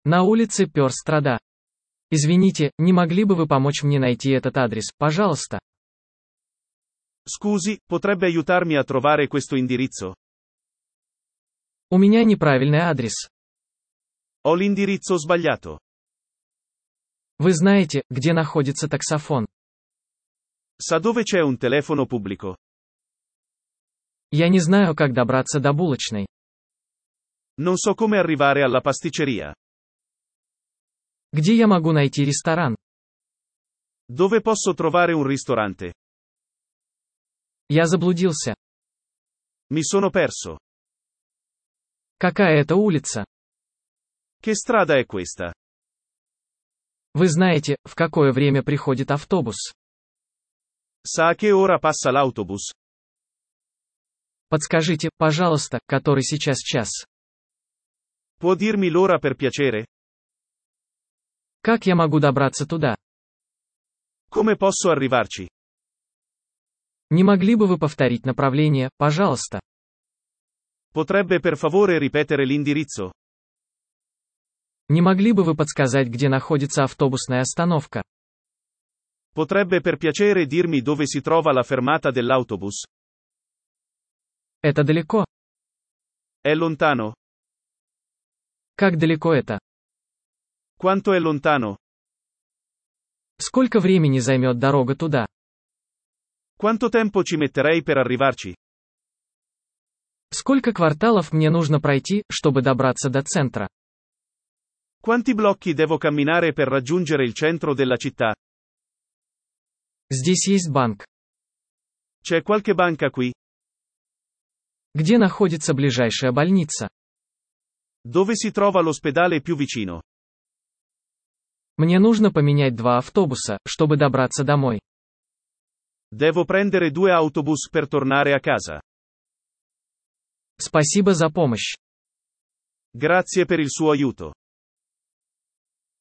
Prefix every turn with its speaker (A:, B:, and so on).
A: На улице пёр страда. Извините, не могли бы вы помочь мне найти этот адрес, пожалуйста?
B: Scusi, potrebbe aiutarmi a trovare questo indirizzo?
A: У меня неправильный адрес.
B: Ho l'indirizzo sbagliato.
A: Вы знаете, где находится таксофон?
B: Sa dove c'è un telefono pubblico?
A: Я не знаю, как добраться до булочной.
B: Non so come arrivare alla pasticceria.
A: Где я могу найти ресторан?
B: Dove posso trovare un ristorante?
A: Я заблудился.
B: Mi sono perso.
A: Какая это улица?
B: Che strada è questa?
A: Вы знаете, в какое время приходит автобус?
B: Sa a che ora passa l'autobus?
A: Подскажите, пожалуйста, который сейчас час?
B: Può dirmi l'ora per piacere?
A: Как я могу добраться туда?
B: Come posso arrivarci?
A: Не могли бы вы повторить направление, пожалуйста?
B: Potrebbe per favore ripetere l'indirizzo?
A: Не могли бы вы подсказать, где находится автобусная остановка?
B: Potrebbe per piacere dirmi dove si trova la fermata dell'autobus?
A: Это далеко?
B: È lontano?
A: Как далеко это?
B: Quanto è lontano?
A: Сколько времени займет дорога туда?
B: Quanto tempo ci metterei per arrivarci?
A: Сколько кварталов мне нужно пройти, чтобы добраться до центра?
B: Quanti blocchi devo camminare per raggiungere il centro della città?
A: Здесь есть банк.
B: C'è qualche banca qui?
A: Где находится ближайшая больница?
B: Dove si trova l'ospedale più vicino?
A: Мне нужно поменять 2 автобуса, чтобы добраться домой.
B: Devo prendere 2 autobus per tornare a casa.
A: Спасибо за помощь.
B: Grazie per il suo aiuto.